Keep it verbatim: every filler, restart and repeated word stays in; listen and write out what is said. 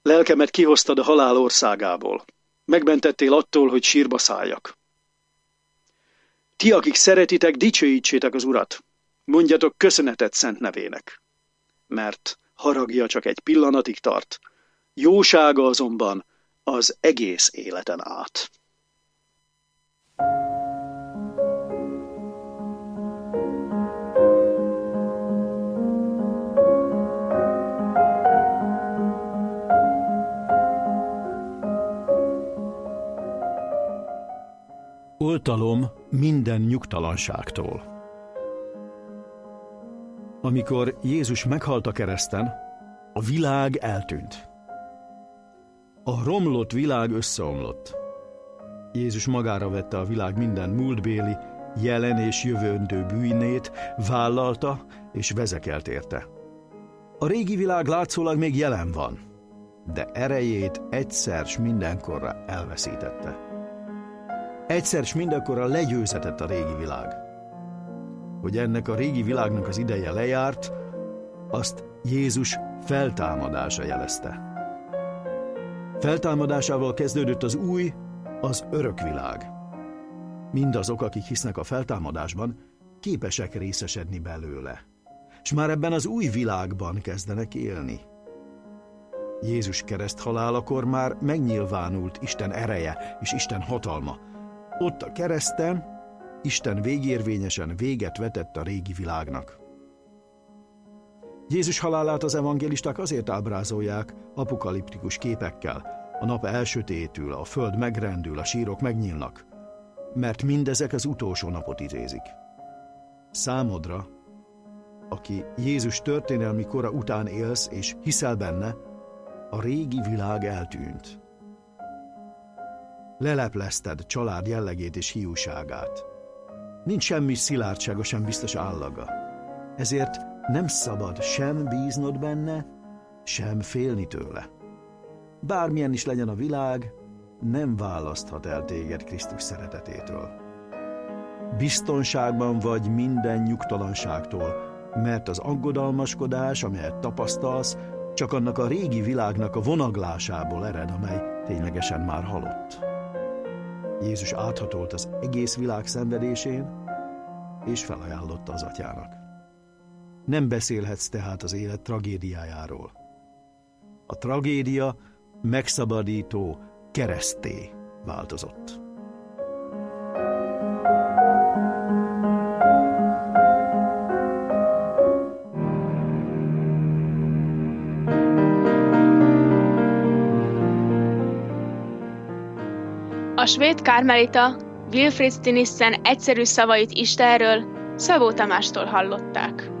Lelkemet kihoztad a halál országából. Megmentettél attól, hogy sírba szálljak. Ti, akik szeretitek, dicsőítsétek az Urat. Mondjatok köszönetet szent nevének. Mert haragja csak egy pillanatig tart, jósága azonban az egész életen át. Oltalom minden nyugtalanságtól. Amikor Jézus meghalt a kereszten, a világ eltűnt. A romlott világ összeomlott. Jézus magára vette a világ minden múltbéli, jelen és jövendő bűnét, vállalta és vezekelt érte. A régi világ látszólag még jelen van, de erejét egyszer s mindenkorra elveszítette. Egyszer s mindenkorra legyőzetett a régi világ. Hogy ennek a régi világnak az ideje lejárt, azt Jézus feltámadása jelezte. Feltámadásával kezdődött az új, az örök világ. Mindazok, akik hisznek a feltámadásban, képesek részesedni belőle, és már ebben az új világban kezdenek élni. Jézus kereszthalálakor már megnyilvánult Isten ereje és Isten hatalma. Ott a kereszten Isten végérvényesen véget vetett a régi világnak. Jézus halálát az evangélisták azért ábrázolják apokaliptikus képekkel. A nap elsötétül, a föld megrendül, a sírok megnyílnak, mert mindezek az utolsó napot idézik. Számodra, aki Jézus történelmi kora után élsz és hiszel benne, a régi világ eltűnt. Leleplezted család jellegét és hiúságát. Nincs semmi szilárdsága, sem biztos állaga. Ezért nem szabad sem bíznod benne, sem félni tőle. Bármilyen is legyen a világ, nem választhat el téged Krisztus szeretetétől. Biztonságban vagy minden nyugtalanságtól, mert az aggodalmaskodás, amelyet tapasztalsz, csak annak a régi világnak a vonaglásából ered, amely ténylegesen már halott. Jézus áthatolt az egész világ szenvedésén, és felajánlotta az Atyának. Nem beszélhetsz tehát az élet tragédiájáról. A tragédia megszabadító keresztté változott. A svéd kármelita Wilfrid Stinissen egyszerű szavait Istenről Szabó Tamástól hallották.